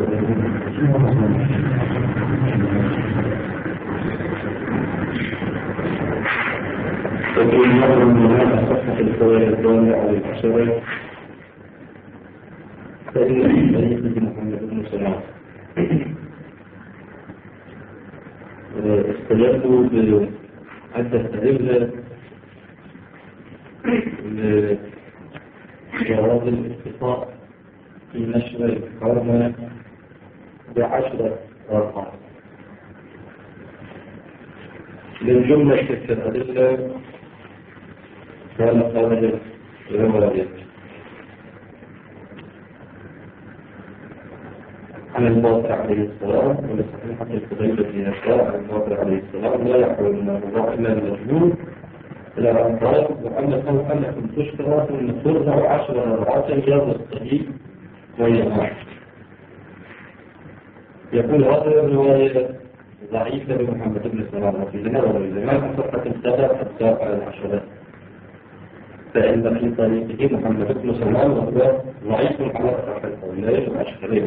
وكل مرة من هذا صفحة الفوائد الدولة أو الحشرات فإن سيدنا محمد بن سلام استدلوا بعدة أدلة لجواز الاختصاص في نشر الحرمة ب10 أرقام. من جملة تلك الأدلة كان قال رواية عن الباقر عليه السلام ولصحيحة الفضيلة في أشياء عن الباقر عليه السلام لا يحول من الله إلا المجنون إلى الأنصار وأنكم تشترط أن ترضع 10 مرات جاز الصحيح واليمين. يقول هذه الرواية ضعيفة لمحمد بن سلام وفي ذنبه الإمام صحة السابع حتى على العشرات فإن في طريقه محمد بن سلام وهو ضعيف على صحة القولين والأشهرين.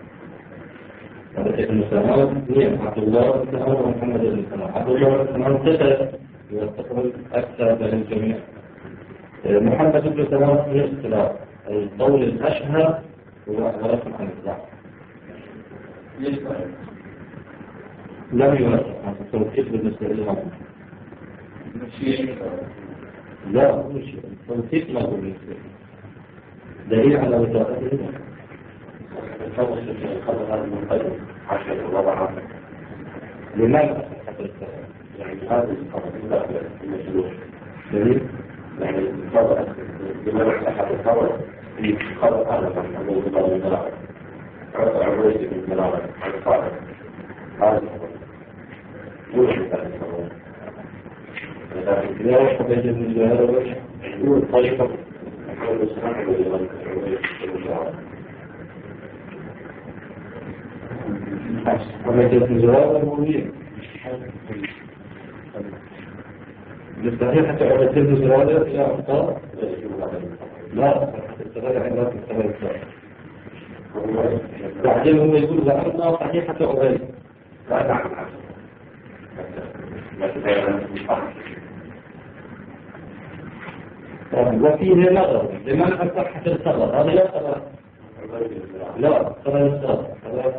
ابن سلام هي عبد الله بن عمر ومحمد بن سلام. عبد الله بن سلام ثقة يعتبر أكثر من الجميع. محمد بن سلام هي اختلاف القول الأشهر هو عبارة عن الضعف. لم يوافق عن التوثيق بالنسبة للعمر. لا مش التوثيق له بالنسبة دليل على وثاقته. الفرق في الخبر هذا المنقذ عشان الله عنه. لماذا يعني هذا الخبر في المجلوس دليل يعني الخبر لماذا أحد الخبر في خبر هذا من الله الملاك عرويس من الملاك عن الصادق هذا الخبر يوجد هذا الخبر لكن لا يحب يجب من هذا يقول طريقة يقول السماع عرويس من الملاك ومجلس الجواب المؤمنين بالصحيح حتى عبد الجواب يا أخطاء لا تستغل عبارة الثلاثة بعدين هم يقولوا لأنه صحيحة عبيد لا نعم وفيه نظر لمن أصحح الصغر هذا لا صغر لا صغر الصغر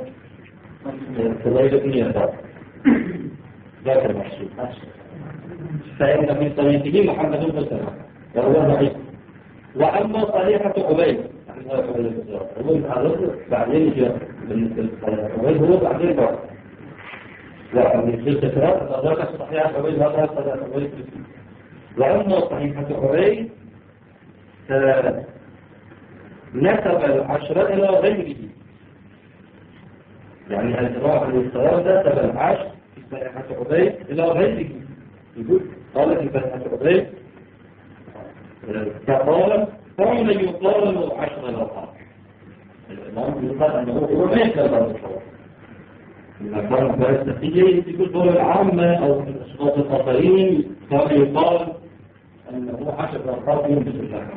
فضيلة بن يسار ذاك المحسوب فإن من طريقه محمد بن سلام وهو ضعيف. وأما صحيحة عبيد بعدين جاء عبيد هو بعدين بعد لا من تلك الثلاث ذاك صحيحة عبيد هذا صحيحة عبيد. وأما صحيحة عبيد نسب العشرة إلى غيره يعني الإجراء عن الصلاة ده تبع العشر في صحيحة عبيد إلى غيره. يقول قال في صحيحة عبيد فقال كان يقال 10 الأرقام. الإمام يقال أنه هو ما يكلم الصلاة لما كان فلسفية يقول دور العامة أو في الأشخاص الآخرين كان يقال أنه 10 الأرقام ينبس الله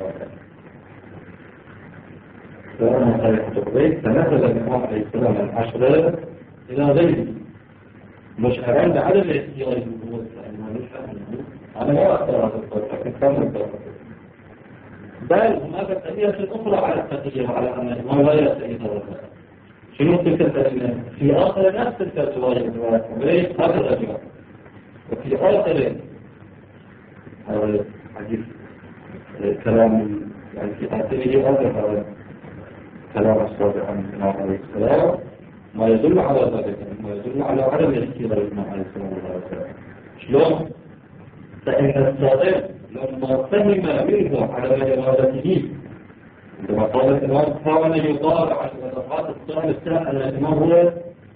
فأنا صحيحة عبيد فنزل الإمام عليه السلام العشرة إلى غيره مشهران بعدم الاحتياج بالنبوة أنا ما أكثر هذا القول لكن كان مكتر بل هناك التأثير أخرى على التأثير على أن الإمام لا يستطيع الرسالة. شنو تلك التأثير؟ في آخر نفس تلك الرواية عبيد هذا الرجل وفي آخر هذا حديث كلام يعني في آخره هذا كلام الصادق عن الإمام عليه السلام ما يدل على ذلك ما يدل على عدم الاختيار الإمام عليه السلام. شلون؟ فإن الصادق لما فهم منه على إرادته عندما قال الإمام كان يقال على الأوقات الثالثة أن الإمام هو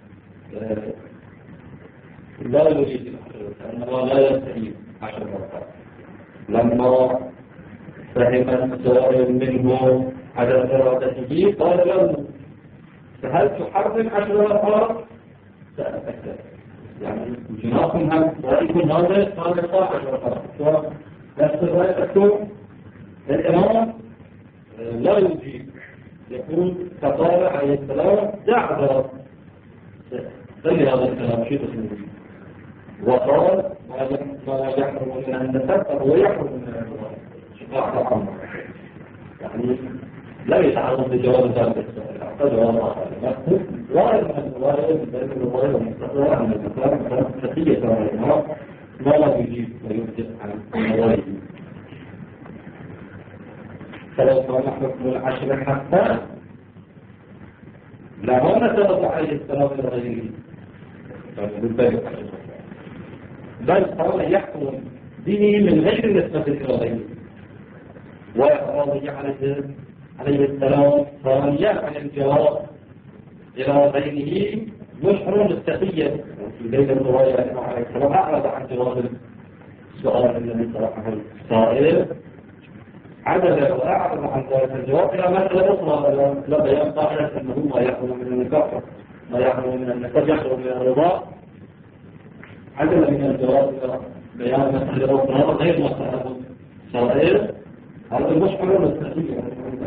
لا يريد لأنه لا يستطيع 10 مرات. لما فهم الصادق منه على إرادته قال له فهل تحرم 10 مرات؟ سأتأكد يعني جناكم هم رأيكم هذا قال 10 مرات نفس الرأي تكون الإمام لا يجيب يقول فقال عليه السلام دع أعذر بل هذا الكلام شيء تسميه وقال ما يحرم من النسب هو يحرم من الرواية شقاق الأمر يعني لا يتعرض لجواب ذلك اعتذر الله وارد من الرواية بين الرواية والمستقرة أن الإسلام كانت فتية الرواية ما لا يجيب ويبدأ عن الرواية فلو كان حكم العشر حتى لا ما نترك عليه السلام لغيره بل قال يحكم به من غير نسبة إلى غيره ويقال عليه السلام فرجاء عن الجواب إلى غيره يشعر بالتقية في بين الرواية عليه السلام أعرض عن جواب السؤال الذي طرحه السائل عدل وأعرض عن ذلك الجواب إلى مسألة أخرى لا بيان قاعدة أنه ما يحرم من النكاح ما يحرم من النكاح يحرم من الرضا عدل من الجواب إلى بيان مسألة أخرى غير مسألة سائل هذا المشكلة والتحديد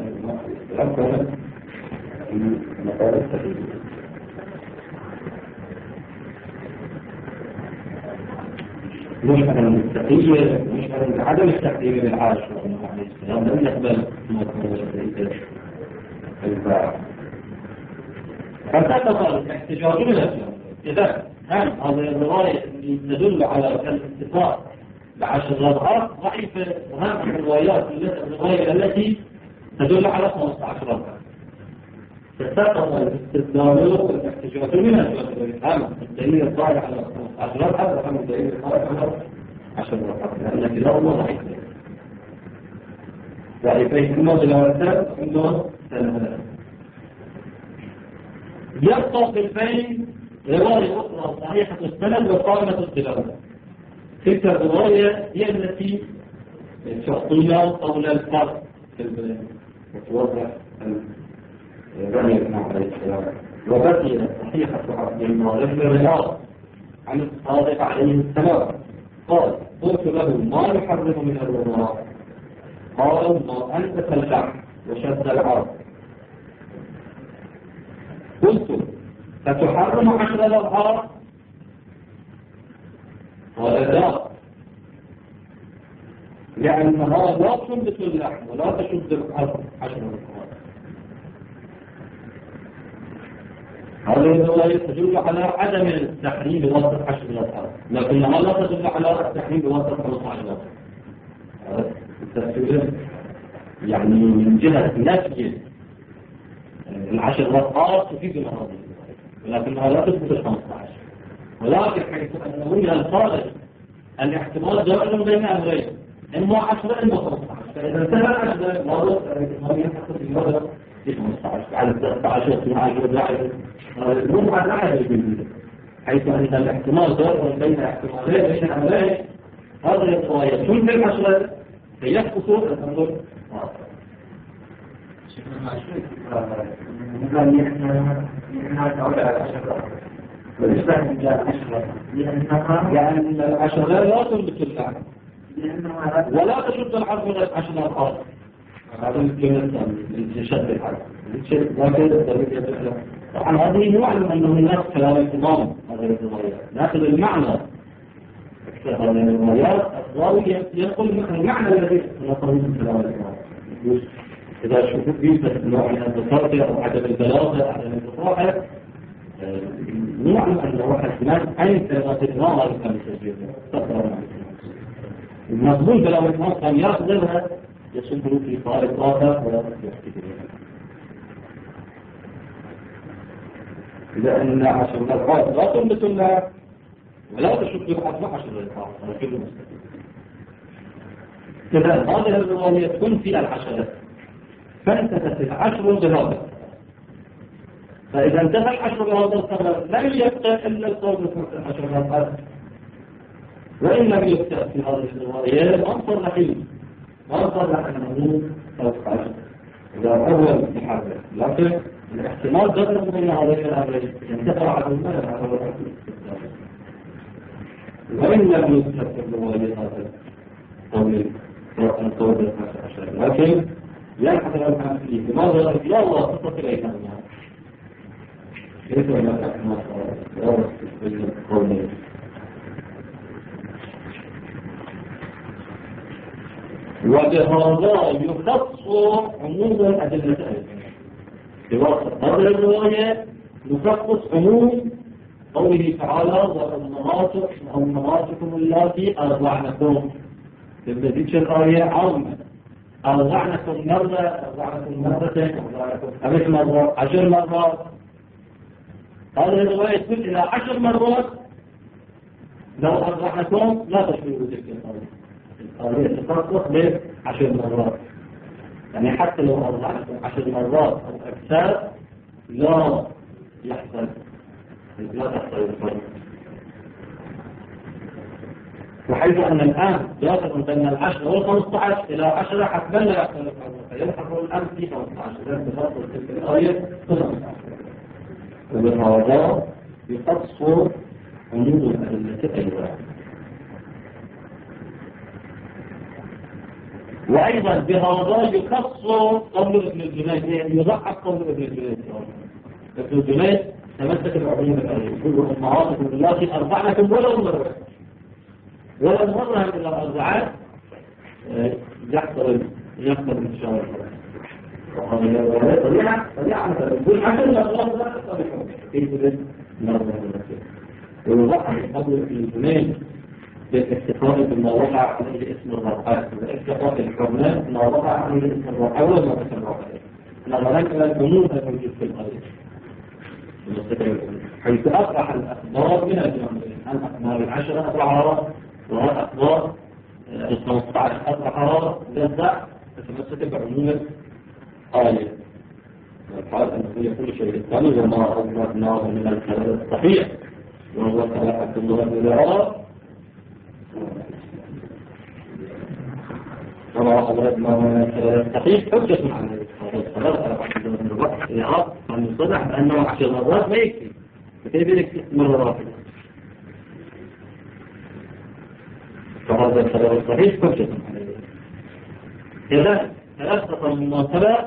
مشكلة المستقية مشكلة عدم التحديد للعاش عليه السلام لم يقبل فالتقى الاحتجاج من الأسلام إذا هل هذه الرواية تدل على الاتفاق ب10 رضعات ضعيفة وهذه الرواية التي تدل على 15 رضعة فالتقى الاستدلال والاحتجاج من الأسلام الدليل الضائع على 15 رضعة وهم الدليل الضائع على 10 رضعات التي لا الله ضعيفة ضعيفين إنه دلالتان إنه سنة يبقى في البين رواية أخرى صحيحة السند وقائمة الدلالة تلك الرواية هي التي تعطينا قول الفرق في البين وتوضح الرأي مع عليه السلام وبقي صحيحة عبد المالك الرياض عن الصادق عليه السلام قال قلت له ما يحرم من الرضاعة قال ما أنت اللحم وشد العرض قلت فتحرم 10 رضعات قال لا لأنها لا تنبت اللحم ولا تشد العرض 10 رضعات هذه الرواية تدل على عدم التحريم بواسطة 10 رضعات لكنها لا تدل على التحريم بواسطة 15 رضعات التفسير يعني من جهة نفي 10 رضعات تفيد الأراضي ولكنها لا تثبت 15 ولكن حيث أنه من الخارج الاحتمال دائما بين أمرين إما 10 إما 15 فإذا انتهى 10 ما يحصل في مرة في 15 على 13 12 المهم على أحد الجديد حيث أن الاحتمال دائما بين احتمالين بين أمرين هذه الرواية تنبي 10 فيسقط الأمر يعني العشرة لا تنبت اللحم ولا تشد العظم من 10 أرقام هذا يمكن شد العظم طبعا هذه نعلم أنه الناس كلام الإمام هذه الروايات ناخذ المعنى أكثر هذه الروايات الراوي يقول المعنى الذي نقله من كلام الإمام إذا شفت بيسة نوع من البساطة أو عدم البلاغة أو عدم الفصاحة نعلم أن واحد الناس أين كلمات الإمام هذا كان يسجلها المضمون كلام الإمام كان يأخذها يصبه في طارق آخر ولا يحتكرها إذا أن 10 رضعات لا تنبت اللحم ولا تشد العظم 10 رضعات هذا كله مستقيم إذا هذه الرواية تكون في 10 فانتهت 10 بهذا فإذا انتهى 10 بهذا السبب لم يبقى إلا القول في 10 رضعات وإن لم يبقى في هذه الرواية ما صرح أنه 13 إذا أول محرك لكن الاحتمال ضرب بين هذين الأمرين ينتفع على المال وإن لم يبقى في الرواية هذا القول 15 لكن ينحصر الأمر فيه لماذا لا الله تصل إليها كيف نفعنا ورث القومين. وبهذا يخص عموم الأدلة بواسطة هذه الرواية يخصص عموم قوله تعالى وأمهاتكم اللاتي أرضعنكم. بذلك الآية عامة أرضعنكم مرة، أرضعنكم مرتين، أرضعنكم 5 مرات، 10 مرات. هذه الرواية تقول إلى 10 مرات لو أرضعنكم لا تشبهوا تلك الآية. الآية تخصص ب10 مرات، يعني حتى لو أرضعنكم 10 مرات أو أكثر لا يحصل الفرق. وحيث أن الآن يصل بين 10 و15 إلى 10 حتما لا يحصل الفرق، فيلحق الآن في 15 لأن تفصل تلك الآية 15. وبهذا يخص عموم الأدلة أيضا. وأيضا بهذا يخص قول ابن الجنيد، يضعف قول ابن الجنيد. ابن الجنيد تمسك بعموم الآية، يقول أمهاتكم اللاتي أرضعنكم ولو مرة من الأرضعات يحصل إن شاء الله. وهذا طبيعة مثلا يقول حسن الله لا تصبحون كيف مرة ويضعف قول ابن الجنيد بالاستفادة بما وقع عليه اسم الرقائق، بالاستفادة الحرمان ما وقع عليه اسم الرقائق وما اسم الرقائق نظرا إلى الجنود الموجود في الأرض، حيث أطرح الأخبار من الجنودين. الأخبار 10 أطرحها، والأخبار 15 أطرحها، يبدأ تتمسك بعموم الآية. والحال أنه يكون شيء الثاني وما أردناه من الكلام الصحيح وهو كلام الله بالعراق وما أردناه من الكلام الصحيح حجة عنه. العراق عن الصدح بأنه 10 مرات ما يكفي، فكيف يكفي مرة واحدة؟ فهذا الكلام الصحيح حجة عنه. إذا ثلاثة المناسبة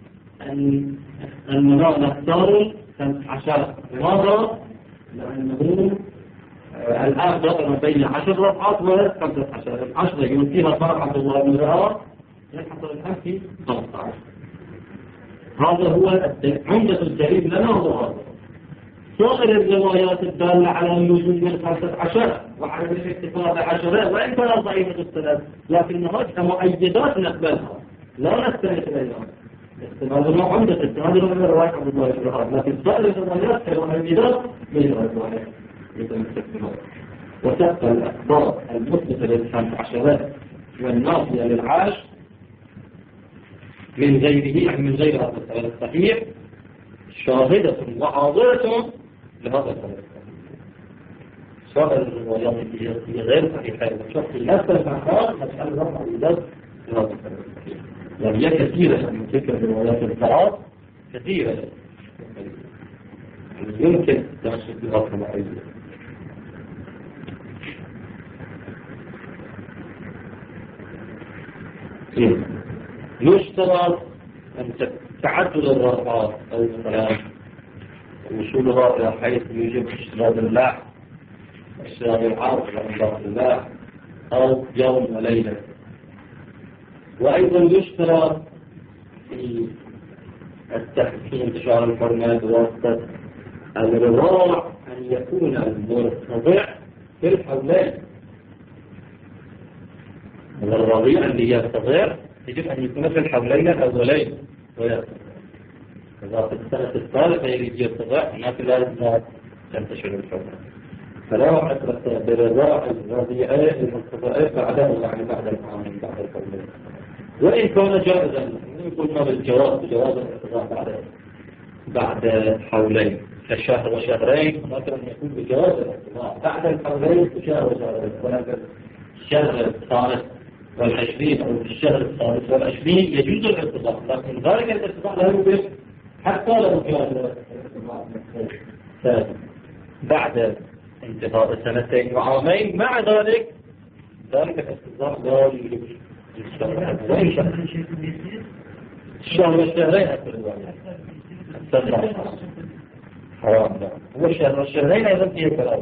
أن نختار 15. لماذا؟ لأنه الآن ضرب بين 10 ركعات و15. 10 يؤتيها طرحة الله من الرعاة يحصل الآن في 15. هذا هو عمدة الدليل لنا هو هذا. صغر الروايات الدالة على اللزوم من 15 وعلى الاكتفاء ب10 وإن كانت ضعيفة السند، لكنها كمؤيدات نقبلها لا نستند إليها. هذا عمدة السند من الروايات عن الله الشهاد، لكن صغر الروايات كمؤيدات من الروايات يتمسك بها. وتبقى الأخبار المثبتة لل15 والناصية للعاش من غيره من غير هذا السند الصحيح شاهدة وحاضرة لهذا السند الصحيح. صغر الروايات هي غير صحيحة وشخص نفس الفحصات مسألة رفع الإداد لهذا السند الصحيح. وهي كثيرة من تلك الروايات الثلاث كثيرة يمكن تنشد بها المعيزة. يشترط أن تعدد الرفعات أو الصلاة وصولها إلى حيث يجب اشتراط اللحم، اشتراط العرض عند الله أو يوم وليلة. وأيضا يشترط في انتشار الحرمات بواسطة الرضاع أن يكون المرتضع في الحولين. الرضيع اللي يرتضع يجب أن يكون في الحولين الأولين ويرتضع. إذا في السنة الثالثة يريد يرتضع هناك لازم تنتشر الحرمات. فلا عبرة برضاع الرضيعين المرتضعين بعدها يعني بعد العامين بعد الحولين. وإن كان جائزا قلنا بالجواز بجواز الارتضاع بعد حولين كشهر وشهرين، ولكن يكون بجواز الارتضاع بعد الحولين كشهر وشهرين. ولكن الشهر الثالث والعشرين أو في الشهر الثالث والعشرين يجوز الارتضاع، لكن ذلك الارتضاع لا يوجد حتى لو كان الارتضاع بعد انتهاء 2 وعامين. مع ذلك الارتضاع لا يوجد الشهر والشهرين أكثر الوعي حرام لا هو الشهر والشهرين أيضا فيه كلام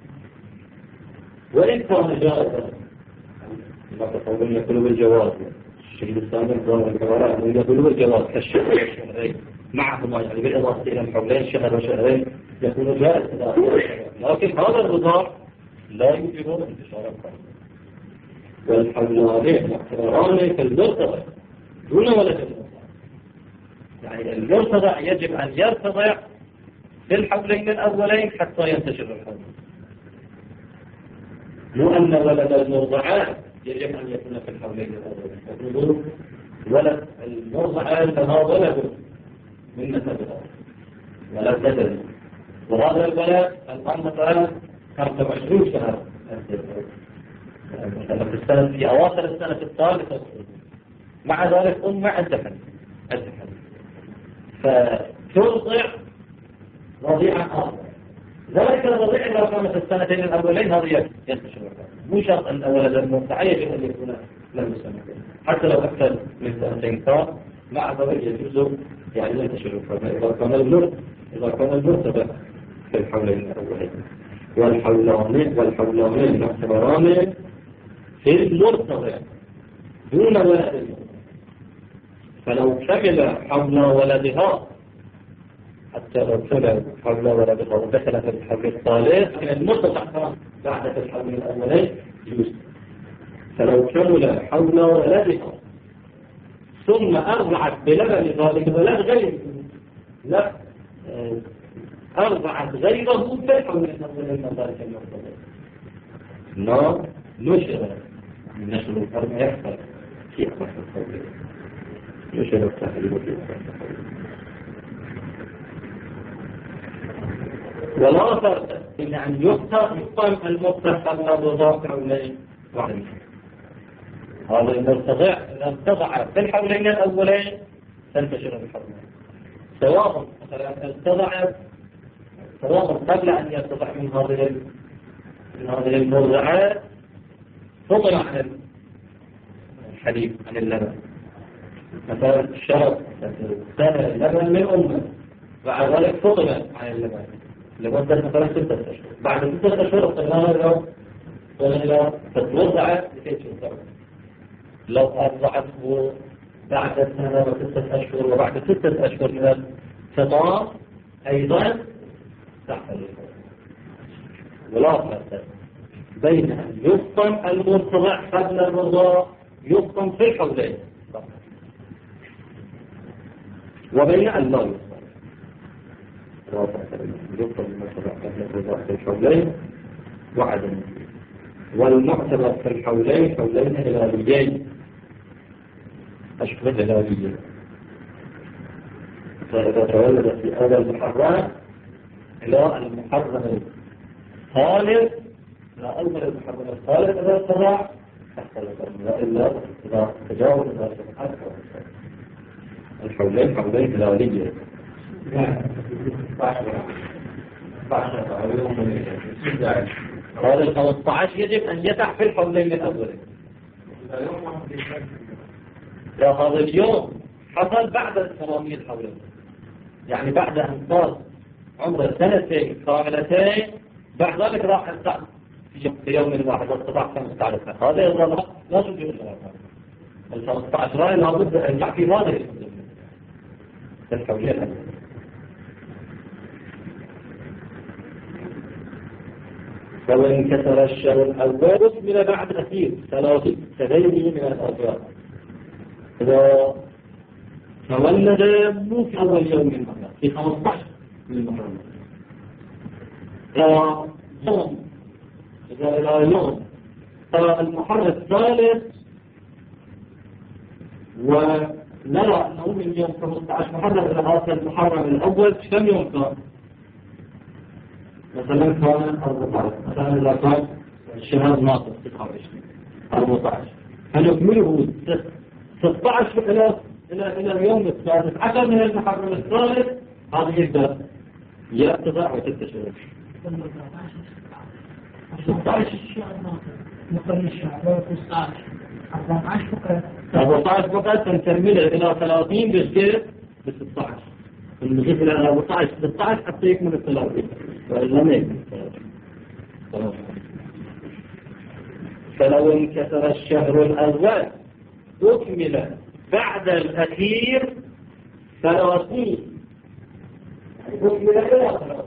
وإن كان جائزا ما تقولون يقولوا بالجواز الشيء الثاني يقولون بالجواز يقولوا بالجواز كالشهر والشهرين معهما يعني بالإضافة إلى الحولين شهر وشهرين يكون جائز لكن هذا الرضاع لا يوجد انتشار الحمل والحولان محتران في المرتضع دون ولد المرتضع يعني المرتضع يجب أن يرتضع في الحولين الأولين حتى ينتشر الحمل مو أن ولد المرضعات يجب أن يكون في الحولين الأولين ولد المرضعات فما ولد من نسبه ولد بدل وهذا الولد الآن مثلا 25 شهر في أواخر السنة الثالثة مع ذلك مع الدفن فترضع رضيعا آخر ذلك الرضيع لو كان في السنتين الأولين هذا ينتشر مو شرط أن الولد المرضع يجب أن يكون له سنتين حتى لو أكثر من سنتين كان مع ذلك يجوز يعني ينتشر إذا كان المرتبة في الحولين الأولين والحولان محتران في المرتضع دون ولد فلو كمل حول ولدها حتى لو كمل حول ولدها ودخل في الحول الثالث من المرتضع بعد في الحول الأولين يوسف فلو كمل حول ولدها ثم أرضعت بلبن ذلك الولد غير لا أرضعت غيره في الحول الأولين من ذلك المرتضع لا نشر نشر الفرم يحصل في أخوة الحول نشر التحليل في أخوة الحول ولا فرق إن أن يقام المرتفع الرضاع حولين واحد هذا المرتضع إذا ارتضع في الحولين الأولين تنتشر الحولين سواء قبل أن يرتضع من هذه المرضعات فضل عن الحليب عن اللبن مثلا الشرب سنة اللبن من أمه بعد ذلك فضل عن اللبن لمدة مثلا 6 أشهر بعد 6 أشهر اضطرنا له تتوضع لكي تشوفه لو أرضعته بعد سنة و6 أشهر وبعد 6 أشهر من الفطام أيضا تحصل ولا فرق بين أن يفطم المرتضع قبل الرضاع يفطم في الحولين وبين أن لا يفطم المرتضع قبل الرضاع في الحولين وعدم والمعتبر في الحولين حولين هلاليين أشبه هلاليين فإذا تولد في أول المحرم إلى المحرم الثالث لا أول المحرم الثالث إذا ارتضع إلا إذا تجاوز ذلك الحولين حولين هلاليين هذا 15 يجب أن يتح في الحولين الأولين هذا اليوم حصل بعد الثمانية الحولين يعني بعد أن صار عمره 2 سنين كاملتين بعد ذلك راح يستعد في يوم واحد واستطاع 15 هذا يظل لا تجد ال 15 رأي لابد أن يحكي هذا الحولين الأولين فوإن كسر الشهر الأول أكمل بعد أخير 30 كغيره من الأطراف إذا تولد مو في أول يوم من المحرم في 15 من المحرم إذا يوم المحرم الثالث ونرى أنه من يوم 15 محرم إلى هذا المحرم الأول كم يوم كان؟ مثلا كان 14 مثلا إذا كان الشهر ناقص 29 14 فنكمله 16 إلى اليوم الثالث 10 من المحرم الثالث هذا يبدأ يرتضع وتنتشر 16 14 فقط تنكمله إلى 30 بشكل ب 16 نضيف إلى 14 16 حتى يكمل الثلاثين وإلا ما يكمل. فلو انكسر الشهر الأول أكمل بعد الأخير 30 أكمل إلى 30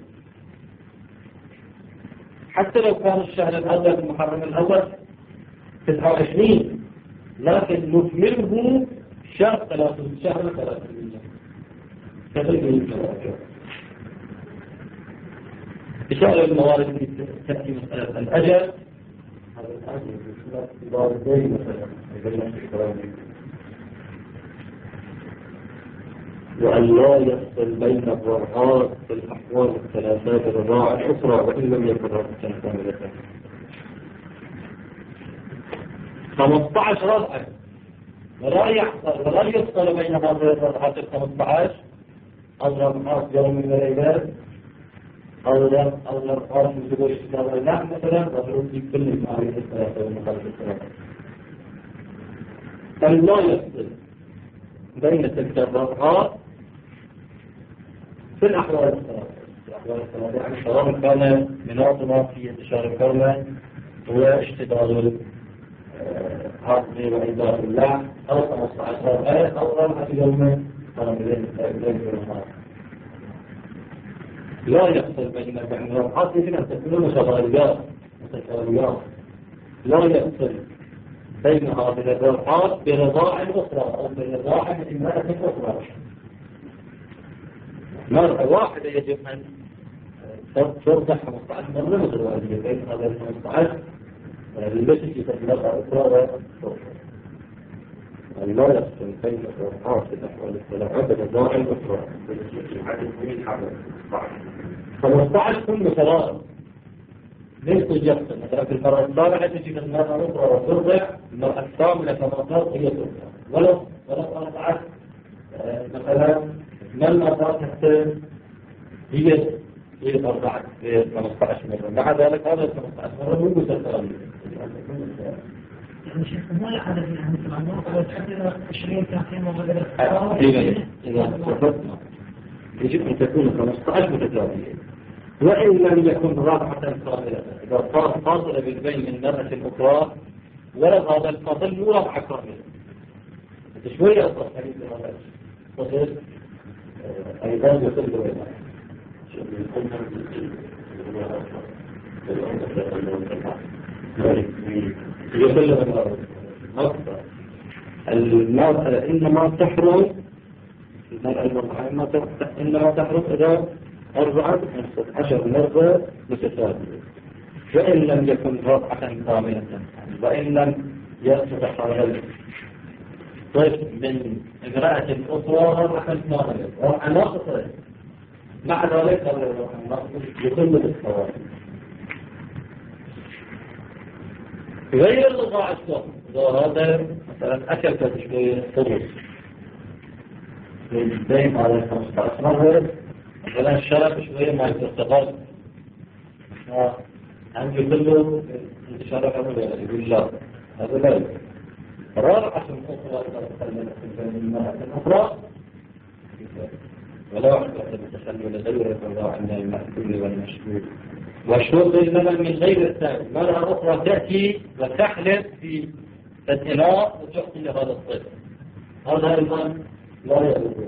حتى لو كان الشهر الأول المحرم الأول 29 لكن نكمله شهر 30 شهر 30 بشهر الموارد تأتي مسألة الأجل وأن لا يفصل بين الرضعات في الأحوال الثلاثات الرضاعة الأخرى وإن لم يكن رضعة كاملة. 15 رضعة ولا يفصل بين هذه الرضعات 15 أو رضعات يوم من الليلات أو رضعات من زوج الشهر لا مثلا ضروري في كل المعارف الثلاثة والمخالف الثلاثة. أن لا يفصل بين تلك الرضعات في الأحوال الثلاثة يعني سواء كان مناطنا في انتشار الكرمة واشتداد العقل وإدارة الله أو 15 آية أو رضعة يوم لا يفصل بين الرضعات يمكن أن تكون متغيرات لا يفصل بين هذه الرضعات برضاع أخرى أو برضاع من امرأة أخرى. مرة واحدة يجب أن ترضع 15 مرة متوالية بين هذا 15 التي تتلقى أخرى لا يفصل بين الرضعات في الأحوال الثلاثة برضاع أخرى 15 كل متوالي ليس يفصل مثلا في المرأة الصالحة تجي من المرأة الأخرى وترضع المرأة الكاملة كما هي ترضع ولو أرضعت مثلا من المرأة تحتاج هي أرضعت في 15 مرة مع ذلك هذا 15 مرة مو متساوي. يعني شيخ ما العدد يعني مثلا 20 30 وغيره يجب أن تكون 15 متساوية وإن لم يكن رابعة كاملة إذا صار فاصلة بالبين من مرأة أخرى ولد هذا الفاصل مو رابعة كاملة شوية أصلا حديث هذا فصل أيضا يصل بوينة يصل بوينة المرأة إنما تحرم إنما تحرم إذا 14 مرة متتابعة وإن لم يكن رابعة كاملة وإن لم يصبح هذا طيب من امرأة أخرى رابعة كاملة رابعة ناقصة مع ذلك هذا الرابعة ناقصة يكون بالصواب غير الرضاعة الصوم هذا مثلا أكل شوية خبز بين هذا 15 مرة مثلا شرب شوية ما يستغل عندي كله انتشار كامل يقول لا هذا لا رابعة أخرى أخرى ولا واحدة تتخلل غير الرضاع عند المأكول والمشروب والشرب اللبن من غير الثاني مرة أخرى تأتي وتحلب في الإناء وتعطي لهذا الطفل هذا أيضا لا يضر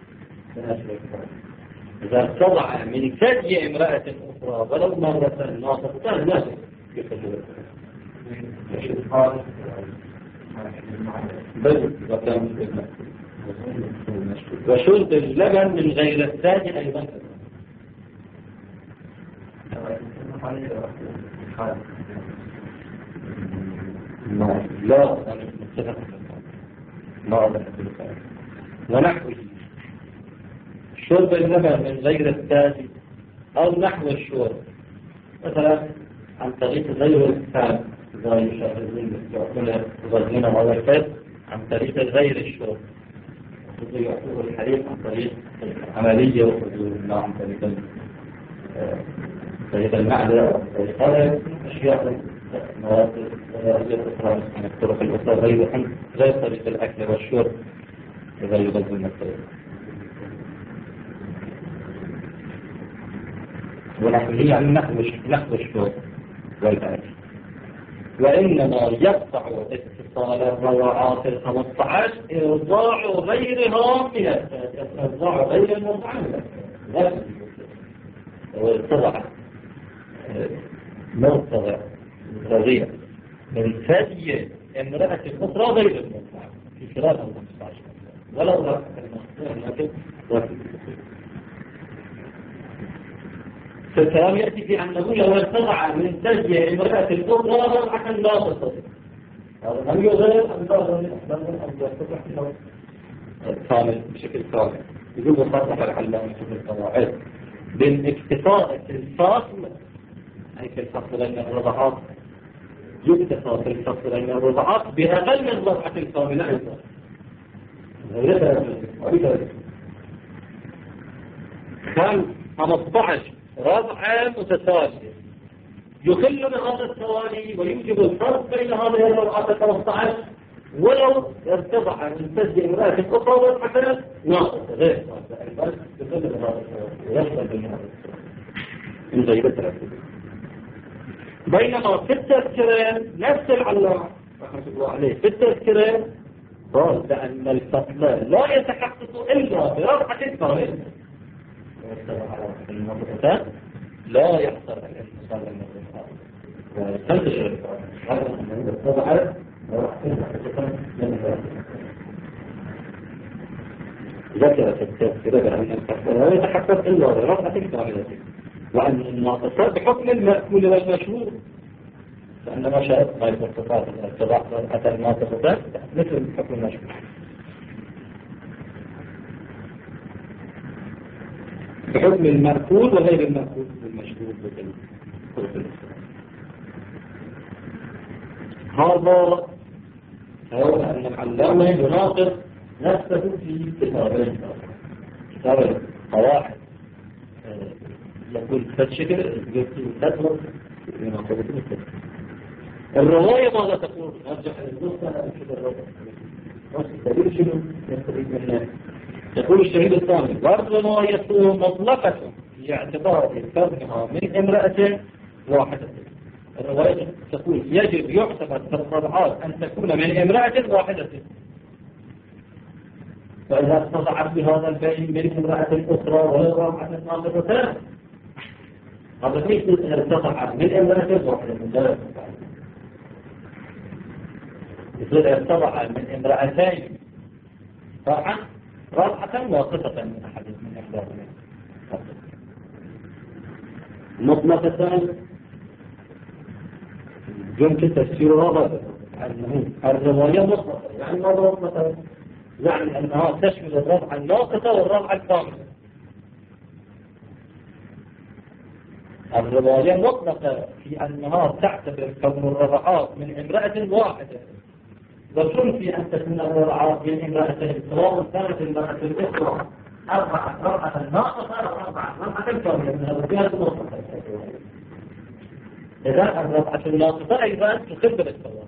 إذا تضع من ثدي امرأة أخرى ولو مرة ناقصة لا يخلوها بل وشرب اللبن من غير الثدي أيضا لا ونحوه شرب اللبن من غير الثدي أو نحو الشرب مثلا عن طريق غير الثدي زي يشاهدون يعطون غزين على الفد عن طريق غير الشرب يعطون الحريق عن طريق العملية وحضور الماء عن طريق المعدة أو طريق هذا أشياء مواقف أخرى من الطرق الأخرى غير طريق الأكل والشرب إذا يغذون الطريق ولكن هي يعني نحو الشوط والبعد. وإنما يقطع اتصال الروعات 15 إرضاع غيرها من إرضاع غير المتعلق والطبع مرتضع رضيع من ثدي امرأة أخرى غير المتعلق في خلال 15 ولو رأت المخطوط فالكلام يأتي في أنه لو ارتضع من ثدي امرأة أخرى رضعة لا تستطيع هذا لم يغير كامل بشكل كامل يقول بخاصة العلامة في القواعد بالاكتفاء في الفصل أي في الفصل بين الرضعات يكتفى في الفصل بين الرضعات بأقل من رضعة كاملة أيضا كان 15 رضعة متتالية يخل بهذا التوالي ويوجب الفرق بين هذه الرضعات 15 ولو ارتضع من ثدي امرأة أخرى رضعة ناقصة غير بينما في التذكرة نفس العلامة رحمة الله عليه في التذكرة قال بأن الفصل لا يتحقق إلا برضعة كاملة لا يحصل الاتصال تنتشر الطبعة ذكرت التذكرة بأن الفصل لا يتحقق إلا برضعة كاملة وأن الناقصة بحكم المأكول والمشهور فأن ما شاءت ما يكون صفات الاتباع حتى الناقصة مثل بحكم المشهور بحكم المأكول وغير المأكول والمشهور هذا هو أن العلامة يناقض نفسه في كتابين كتاب القواعد يقول فالشكل تطلب الرواية ماذا تقول؟ نرجع للنصة الدليل شنو يستفيد منه؟ يقول الشهيد الثاني والرواية مطلقة في اعتبار كونها من امرأة واحدة. الرواية تقول يجب يعتبر في الرضعات أن تكون من امرأة واحدة فإذا استطعت بهذا البين من امرأة أخرى ولا رضعة ناقصة هذا ليس ارتفع من امرأة واحدة من ذلك يصير ارتفع من امرأتين طبعا رضعة واقفة من أحد من إحداهما مطلقة يمكن تفسيرها أنه الرواية مطلقة يعني ماذا مطلقة؟ يعني أنها تشمل الرضعة الناقصة والرضعة الكاملة الرواية مطلقة في أنها تعتبر كون الرضعات من امرأة واحدة وتنفي أن تكون الرضعات من امرأة سواء كانت المرأة الأخرى رضعة ناقصة أو رضعة كاملة من هذا المطلقة إذا الرضعة الناقصة أيضا تخبر السواء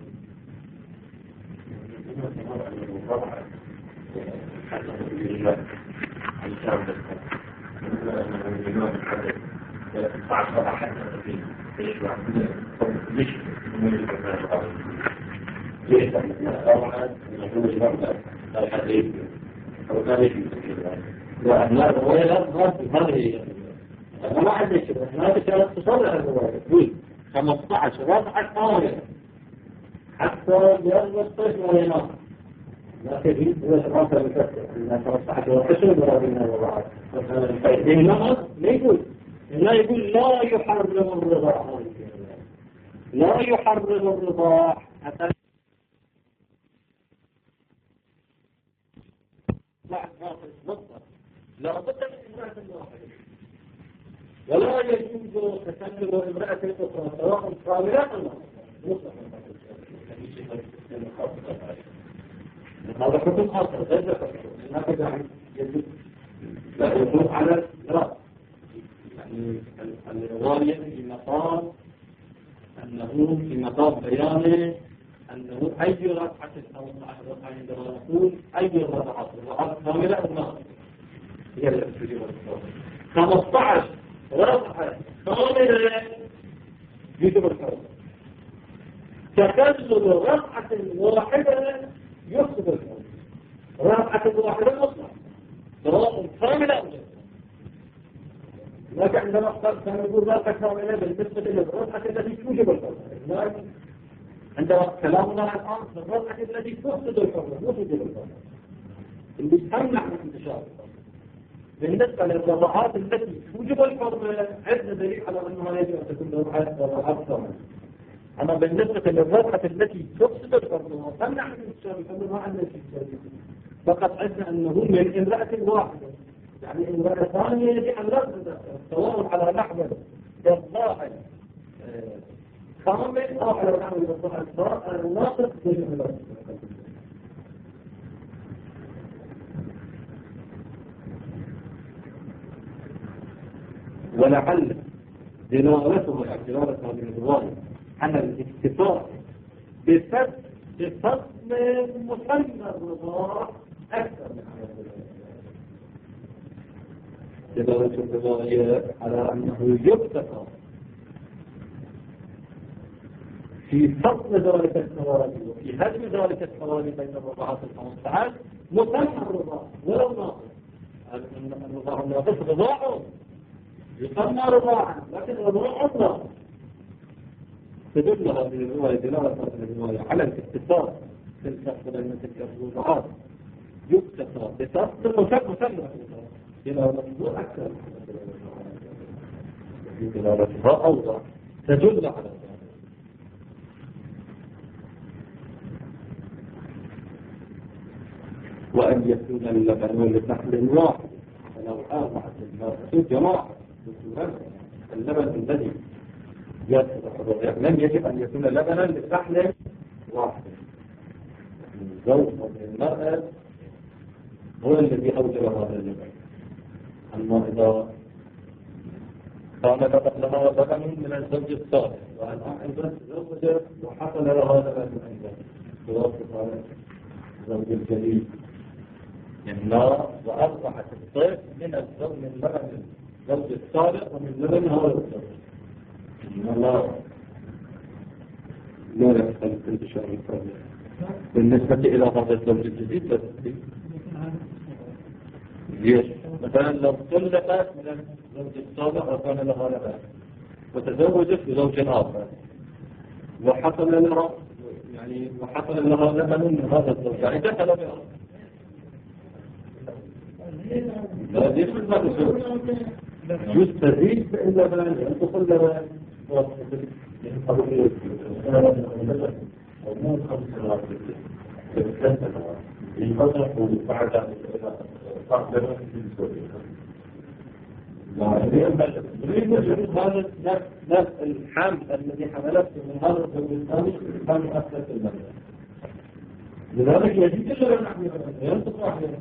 وأنا الرواية لا تغطي هذه أنا ما عندي شيء ما تشارك تصرح الرواية تقول 15 رضعة كاملة حتى يرضى الطفل وينام لا تجد هو الرافع المكسر أن 15 وحشر برابين الرضاعات إنما لا يقول لا يحرم الرضاع لا يحرم الرضاع حتى لا بد من امرأة واحدة ولا يجوز تسلل امرأة أخرى سواء كاملة أو ناقصة هذا حكم آخر غير هكذا يجب لا يجوز على الرأس يعني الرواية في مقام أنه في مقام بيانه أنه أي ركعة أو ركعة عندما نقول أي ركعة كاملة أو ناقصة هي التي 15 ركعة لكن عندما اخترت كان يقول لا تكرار بالنسبة للرضعة التي توجب الحرمة. عندما كلامنا الآن في الرضعة التي تفسد الحرمة مو توجب الحرمة اللي تمنع من انتشار الحرمة. بالنسبة للرضعات التي توجب الحرمة عندنا دليل على أنها يجب أن تكون رضعات حرمة. أما بالنسبة للرضعة التي تفسد الحرمة وتمنع من انتشار الحرمة ما عندنا شيء. فقط عندنا أنه من امرأة واحدة يعني امرأة ثانية يجب أن نرد سواء على نحو الضاحي كامل أو على نحو الضاحي الناقص يجب أن ولعل دلالته دلالة هذه الرواية أن الاكتفاء بفصل مسمى الرضاع أكثر من هذا. دلالة الرواية على أنه يكتفى في فصل ذلك الثواني وفي هدم ذلك الثواني بين الرضاعات الخمس مسمى الرضاع ولو ناقص. الرضاع الناقص رضاعه يسمى رضاعا لكن رضاع أصلا. تدل هذه الرواية دلالة هذه الرواية على الاتصال في الفصل بين تلك الرضاعات يكتفى بفصل مسمى دلالة أكثر دلالتها أوضح تدل على ذلك. وأن يكون اللبن لتحل واحد فلو أربعة المرأة جماعة اللبن الذي لم يجب أن يكون لبنا لتحل واحد. الزوج والمرأة هو الذي أوجب هذا اللبن. أما إذا كان لها لبن من الزوج الصالح وأنا أيضا تزوجت وحصل لها لبن من أيضا بواسطة هذا الزوج الجديد النار وأصبحت الطيف من الزوج من لبن الزوج الصالح ومن لبن هذا الزوج. الله لا يختلف انتشار الفرق بالنسبة إلى هذا الزوج الجديد بس ليش؟ مثلا لو طلقت من الزوج السابق وكان لها لبن وتزوجت بزوج آخر وحصل لها لبن من هذا الزوج يعني دخل بها لا يدخل هذا الزوج يستزيد بإلا ما يدخل لبن هذا نفس الحمل الذي حملته من هذا الزوج الثاني كان مؤثر في المرأة. لذلك يجب اللبن ينطق أحيانا.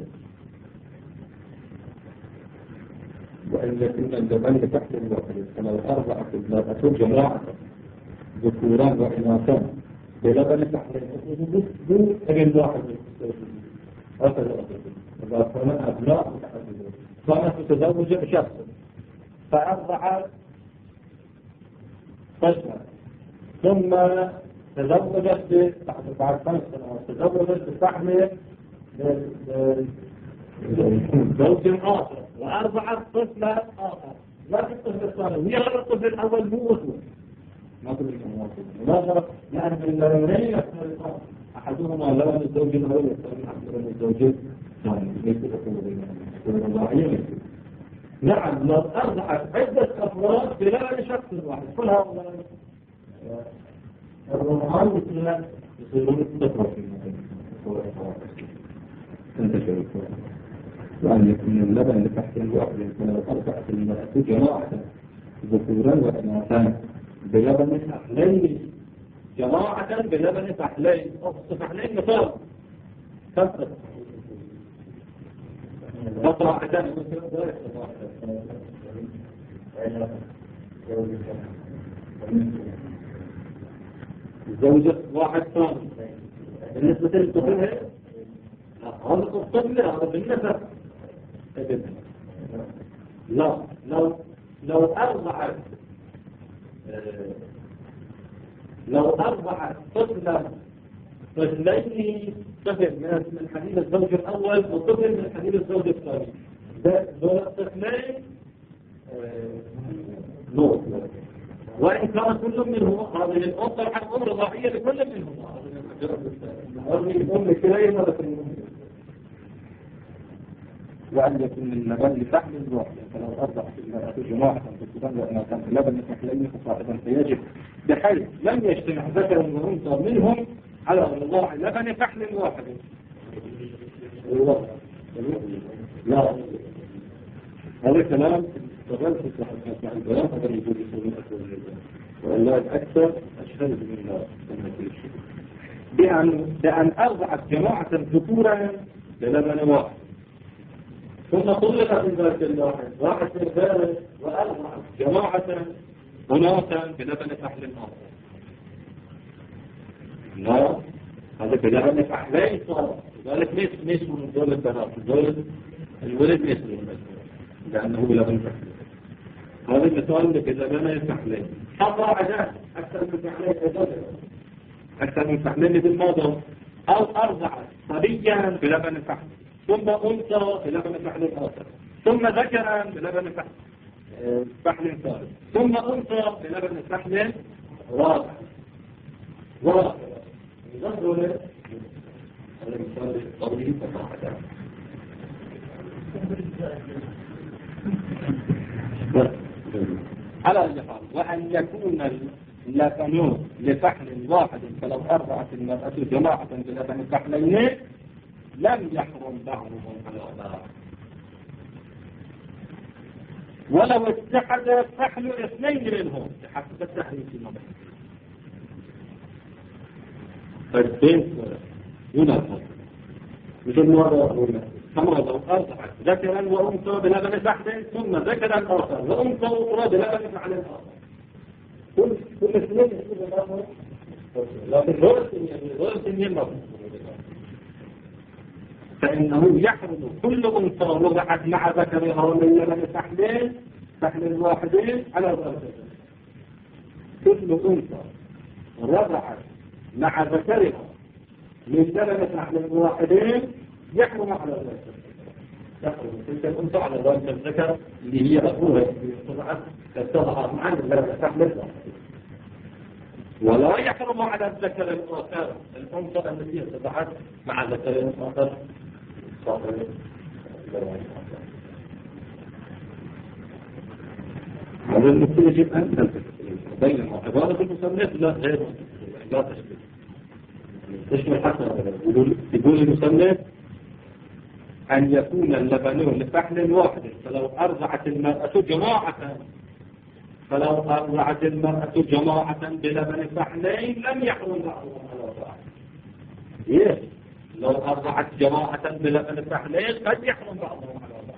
وإن يكون اللبن تحت الوحيد فلو أربعة المرأة جماعة ذكوران وإناثان بلبن تحت الوحيد أجل واحد هكذا إذا كان أبناء كانت تتزوج بشخص فأرضعت طفلا ثم تزوجت بعد 5 سنوات تزوجت بصحن زوج آخر وأرضعت طفلا آخر لكن الطفل الثاني وهي غير الطفل الأول مو وصول ما تقول لماذا؟ لأن اللبنين يختلفان أحدهما لبن الزوج الأول والثاني لبن الزوج الثاني ليس يكون نعم لو أرضعت عدة أفراد بلبن شخص واحد كل هؤلاء الرضعان مثل يصيرون طفرة في المكان تنتشر الكوارث. وأن يكون اللبن لتحت الواحد يكون أربعة المرأة جماعة ذكورا وإناثان بلبن فحلين جماعة بلبن فحلين فحلين مثال كثرة بطرع عدان زوجة واحد ثاني بالنسبة للطفل هذا الطفل هذا بالنسبة لا لو أرضعت طفلين طفل من حديث الزوج الأول وطفل من حديث الزوج الثاني دول الطفلين نقطة. وإن كان كل منهم هذه الأنثى حتكون رضاعية لكل منهم. هذه الأم كلاهي مرة وأن يكون اللبن لفحم الواحد فلو أرضعت المرأة جماعة بالسبان وأن كان اللبن لفحلين فصاعدا فيجب بحيث لم يجتمع ذكر وأنثى منهم على رضاع اللبن فحل واحد. لا هذا كلام استغل في صحة مع الكلام هذا يقول يسوي أكثر وإلا الأكثر أشهد من الله بأن أرضعت جماعة ذكورا بلبن واحد ثم طلقت من ذلك الواحد واحد من ذلك وأرضعت جماعة أناثا بلبن فحل آخر. لا هذا بلبن فحلين صار ذلك ليس من دول البنات دول الولد ليس من لأنه بلبن فحلين. هذا المثال بلبن فحلين حتى عجان أكثر من فحلين أكثر من فحلين بالماضي أو أرضعت صبيا بلبن فحل ثم أنثى بلبن فحل آخر ثم ذكرا بلبن فحل ثالث ثم أنثى بلبن فحل رابع يظهر هذا المثال الطويل فقط على الجحال وأن يكون اللبن لفحل واحد فلو أرضعت المرأة جماعة بلبن فحلين لم يحرم بعضهم على بعض ولو اتحد فحل اثنين منهم حسب التحريم في المبادئ فالبنت ينفذ مثل ما قلنا كما لو أرضعت ذكرا وأنثى بلبن فحل ثم ذكرا آخر وأنثى أخرى بلبن فحل آخر كل اثنين يحسب الآخر لكن غير سنين فإنه يحرم كل أنثى وضعت مع ذكرها من لبن فحل واحدين على ذلك. كل أنثى وضعت مع ذكرها من لبن فحل واحدين يحرم على ذلك. يحرم تلك الأنثى على ذلك الذكر اللي هي أخوها تتضع مع لبن فحل واحدين. ولا يحرم على الذكر الآخر الأنثى التي اتبعت مع ذكر الآخر هذا المثل يجب أن تلتفت بينما عبارة المصنف لا تشمل حتى يقول المصنف أن يكون اللبن لفحل واحد فلو أرضعت المرأة جماعة بلبن فحلين لم يحرم بعضهم على بعض. لو أرضعت جماعة بلبن فحلين قد يحرم بعضهم على بعض.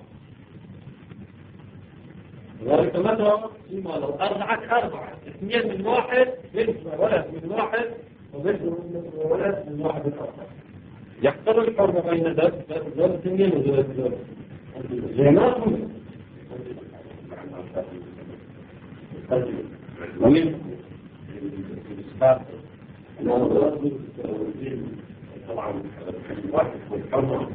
ذلك متى فيما لو أرضعت اثنين من واحد بنت ولد من واحد وبنت ولد من واحد آخر يحصل الحرمة بين ذول اثنين وذول اثنين زيناتهم ومن طبعا واحد والحرمة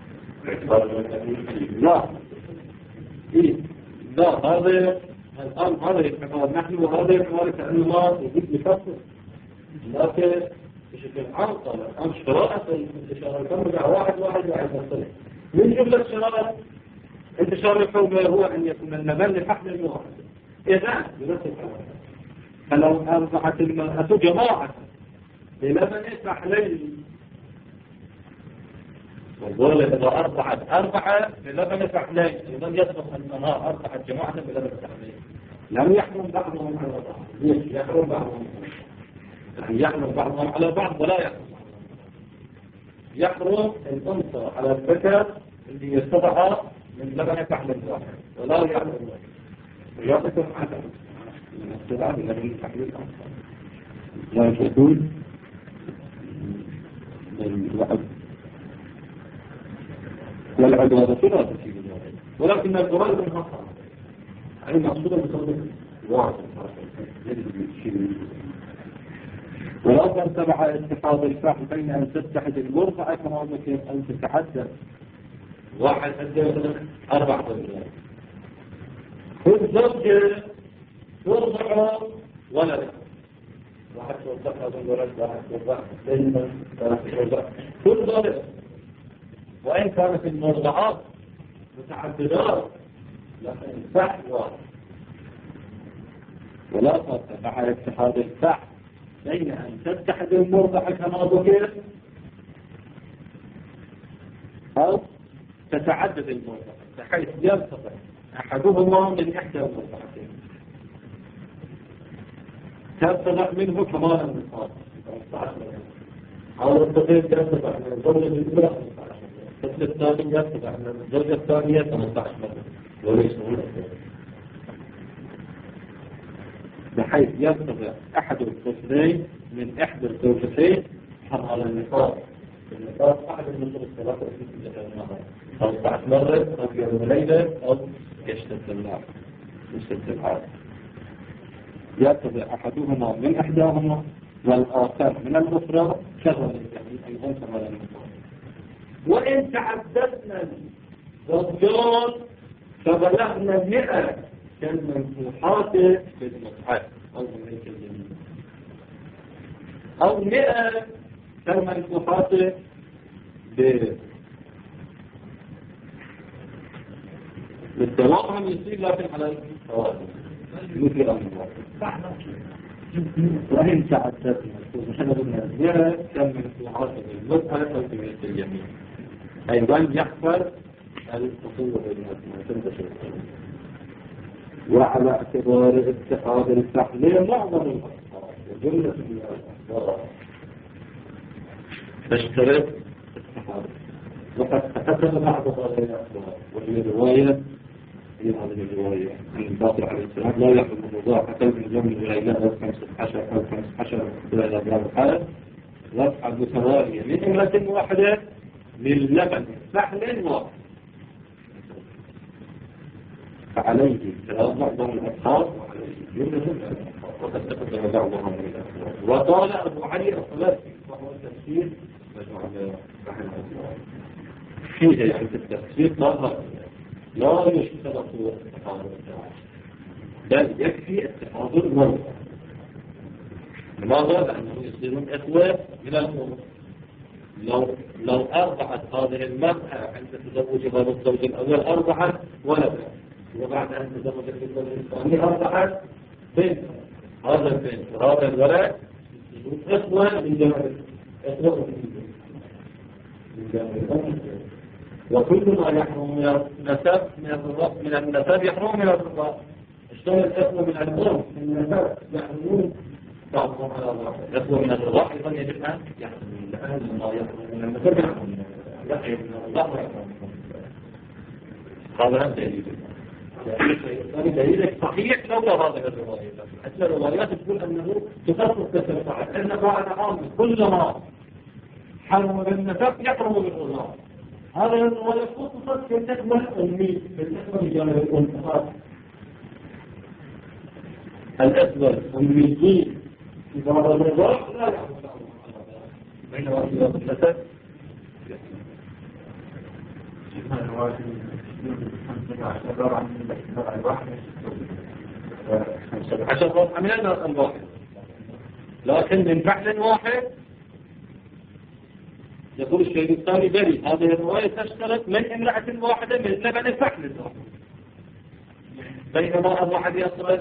لا هذا الآن هذا الحوار نحن وهذا الحوار كأنه ما يجب لفصل لكن بشكل عام طبعا الآن شراءة الانتشار الكمرجع واحد مختلف من جملة شراءة انتشار الحوار هو أن يكون اللبن لفحل واحد إذا يرسل فلو أرضعت المرأة جماعة بلبن فحلين والظل إذا أربعة بلبن فحلين إذا يصبح أنها أربعت جماعة بلبن فحلين لم يحرم بعضهم على بعض. ليش يحرم بعضهم؟ يعني يحرم بعضهم على بعض ولا يحرم الأنثى على الذكر اللي يستطع من لبن فحل واحد ولا يحرم رياضة عدم من الصراع لبن فحل الأنثى لا يقول والعدوى صلة ولكن الجوال منها يعني مقصودة بصدق واحد والأفضل تبع اتخاذ الفحل بين أن تتحد المرضعة كما ذكر أن تتحدث واحد أدى 4 ضمنات كل زوجة ترضع ولدا، واحد ترضع هذا الولد، واحد ترضع بنتا، واحد ترضع كل ذلك. وإن كانت المرضعات متعددات لكن الفحل واحد، ولا فرق مع اتحاد الفحل بين أن تتحد المرضعة كما ذكر أو تتعدد المرضعة بحيث يلتقي أحدهما من إحدى المرضعتين ترتفع منه كمال النصاب 15 أو الطفل يرتفع من الزوجة الأولى 15 الطفل الثاني يرتفع من الزوجة الثانية 18 مرة وليس بحيث يرتفع أحد الطفلين من إحدى الزوجتين كمال النصاب. النصاب أحد النصاب الثلاثة في النهار 15 مرة أو يوم ليلة أو يشتد النار يشتد العالم. يرتفع أحدهما من إحداهما والآخر من الأخرى كرر الجميع أيضا كمال النصاب. وإن تعددنا الزوجات فبلغنا 100 كالمنفوحات بالمصحف أو من الجميع أو 100 كالمنفوحات بالدوام هم يصير لكن على الفوائد مثل الأمر. وإن تعددنا وشنبنا 100 كالمنفوحات بالمصحف أو من الجميع أيضا يحصل التصور بالمصحف. وعلى اعتبار اتخاذ الفحل معظم الأصحاب وجملة من الأصحاب تشترط اتخاذ. وقد تقدم بعض هذه الأصحاب وهي رواية في هذه الرواية عن الباقر عليه السلام لا يحرم المضاعفة من جمل العلاء أو 15 أو 15 إلى أبرام الحالة وضع متوالية من أمرة واحدة من لبن فحل واحد فعليه بعضهم الأصحاب جملة وقد تقدم بعضهم من الأصحاب. وقال أبو علي الصلاتي وهو التفسير رحمه الله فيه يعني في التفسير ظهر لا يشترط اتخاذ الفحل بل يكفي اتخاذ المرضى. لماذا؟ لأنهم يصيرون إخوة من الأمور. لو أرضعت هذه المرأة عند تزوج هذا الزوج الأول أرضعت ولدا وبعد أن تزوجت الزوج الثاني أرضعت بنت هذا البنت وهذا الولد إخوة من جانب إخوة من جانب وكل ما يحرم من النسب من النسب يحرم من الرضاع. اشتغل الإخوة من الأم من النسب يحرمون بعضهم على بعض. الإخوة من الرضاع أيضا يجب أن يحرمون لأن ما يحرم من النسب يحرمون يحرم من الرضاع يحرمون. هذا هم دليل دليلك صحيح لولا هذه الرواية. حتى الروايات تقول أنه تخصص التفاعل أن بعد عام كل ما حرم بالنسب يحرم بالرضاع. هذا الرواية خصوصا في النسبة الأمي في النسبة لجانب الأمهات. الأسبة الأميين في بعض الرضاع لا يحرم بينما في بعض النسب عشر رضع من الواحد لكن من فعل واحد يقول الشيء الثاني بري. هذه الرواية تشترط من امرأة واحدة من لبن الفحل الواحد بينما الواحد يصل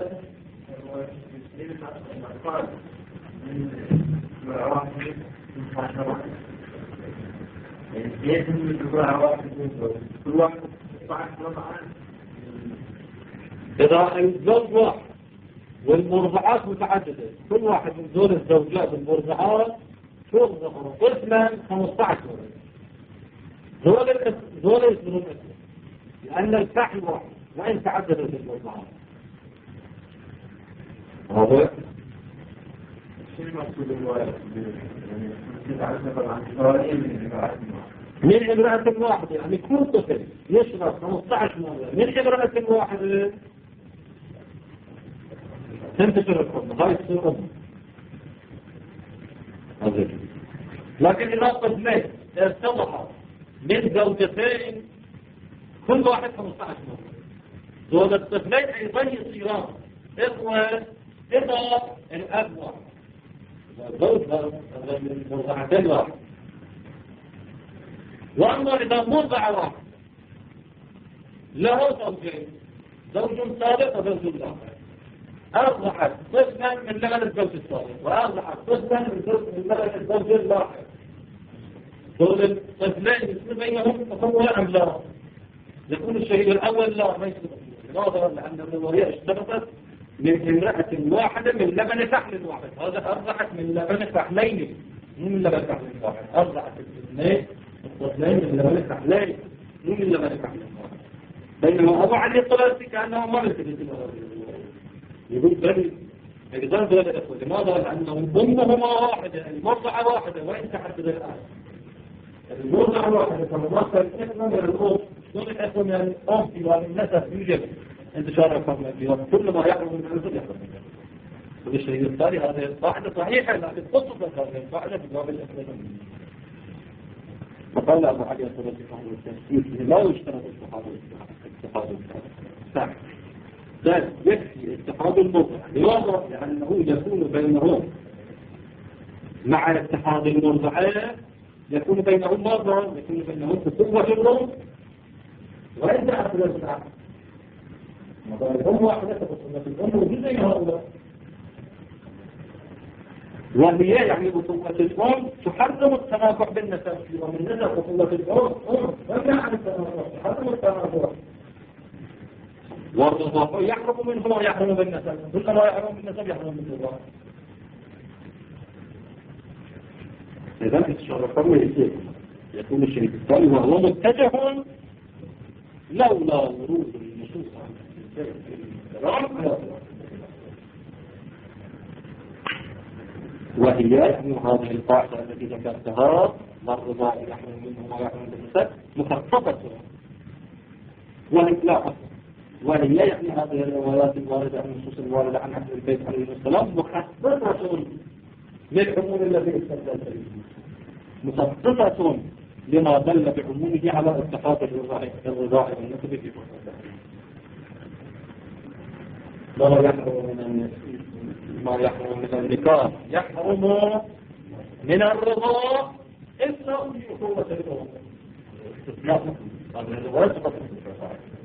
إذا الزوج واحد والمرضعات متعددة كل واحد من دول الزوجات المرضعات ترضع طفلا 15 دول يصيرون أسلم لأن الفحل واحد وإن تعددت المرضعات. واضح؟ من امرأة واحدة يعني كل طفل يشرب 15 مرة من امرأة واحدة تنتشر الحكم هاي تصير لكن إذا طفلين ارتضحوا من زوجتين كل واحد 15 مرة دول الطفلين أيضا يصيران إخوة إذا الأب واحد والزوج مرضعتين واحد، وأما إذا مرضع واحد له زوجين، زوج سابق وزوج لاحق، أرضعت طفلا من لبن الزوج السابق وأرضعت طفلا من لبن الزوج اللاحق، دول الطفلين يصير بينهم تطور أم لا؟ يكون الشهيد الأول لا ما يصير نظرا لأن الرواية اشترطت من امرأة واحدة من لبن فحل واحد، هذا أرضعت من لبن فحلين مو من لبن فحل واحد، أرضعت الطفلين من لبن فحلين مو من لبن فحل واحد. بينما أبو علي الطلاسي كأنه ما مثل يقول بل يقدر ذلك الأخوة، لماذا؟ لأنهم أمهما واحدة، المرضعة واحدة، وإن تحدد الآن المرضعة واحدة فمضاف الإثم من الأم، شلون الإثم من الأم في باب النسب يوجد انتشار الفهم في وقت كل ما يحرم من النسب يحرم من النسب. وبالشيء الثاني هذه القاعدة صحيحة لكن قصة هذه القاعدة في باب الإثم. فقال أبو علي الطلاسي رحمه التفسير لا يشترط اتحاد الصح. ذلك يكفي اتحاد المرضع، لماذا؟ لأنه يكون بينهم مع اتحاد المرضعين يكون بينهم ماذا؟ يكون بينهم قوة الروم وإنت أخذ الساعة ماذا الأم واحدة قوة الأم وجزء هؤلاء، وهي يعني بقوة الأم تحرم التنافع بالنسب، ومن نسب قوة الأم وما عن التنافع تحرم التنافع، والرضاع يحرم منه ما يحرم بالنسب، كل ما يحرم بالنسب يحرم بالرضاع. إذا الشرف الرئيسي يكون الشريك الثاني وهو متجه لولا ورود النصوص وهي يعني هذه القاعدة التي ذكرتها والرضاع يحرم منه ما يحرم بالنسب مخصصة وهي يعني هذه الروايات الواردة عن النصوص الواردة عن أهل البيت عليه السلام مخصصة للحمول الذي استدل به، مخصصة لما دل بعمومه على اتخاذ الرضاع والنسب في ما يحرم من النكاح يحرم من الرضاع إلا أن يكون استثناء هذا الرواية